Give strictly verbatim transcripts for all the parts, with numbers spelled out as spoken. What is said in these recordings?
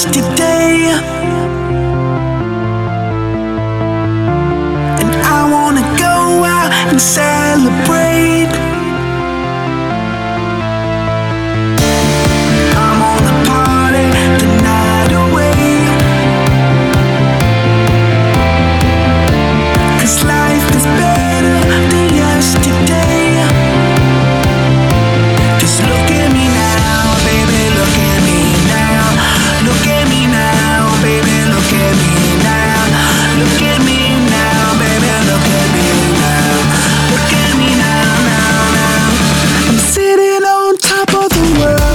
yesterday, and I wanna go out and celebrate. I'm gonna party the night away, 'cause life is better than yesterday. Just look at me now, baby, look at me now. Look at me now, baby, look at me now. Look at me now, baby, look at me now. Look at me now, now, now. I'm sitting on top of the world.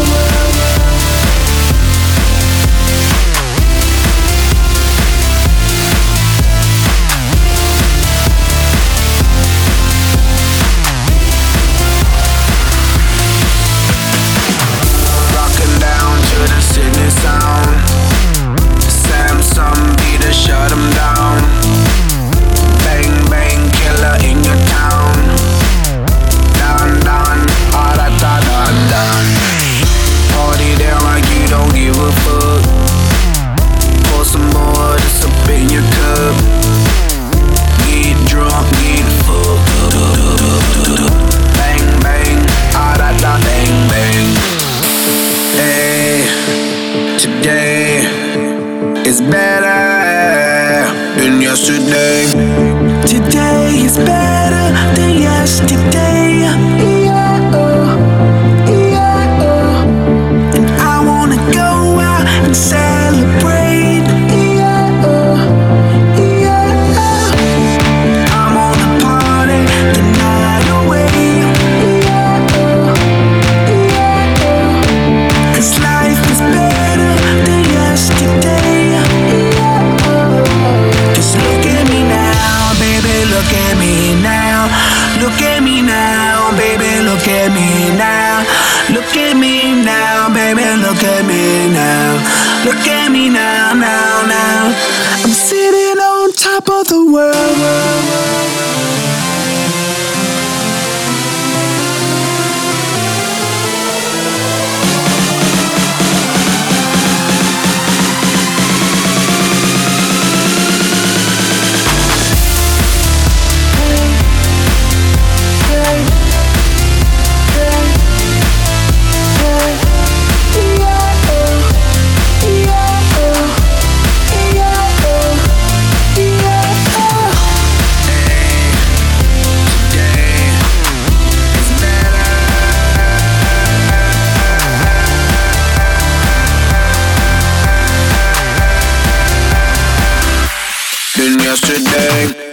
Rocking down to the Sydney sound. Samsung beat to shut 'em down. Bang, bang, killer in your town. Dun, dun, all that, dun, dun, dun. Party down like you don't give a fuck. Pour some more, just up in your cup. Get drunk, get fucked up. Bang, bang, all that, dun, bang, bang. Hey, today is better than yesterday. Today is better than yesterday. Yeah, oh, yeah, oh. And I wanna go out and celebrate. Yeah, oh, yeah, oh. I'm gonna party the night away. Yeah, oh, yeah, oh. 'Cause life is better than yesterday. Yeah, oh. Just look at me now, baby, look at me now. Look at me now, baby, look at me now. Look at me now, baby, look at me now. Look at me now, now, now. I'm sitting on top of the world. Yesterday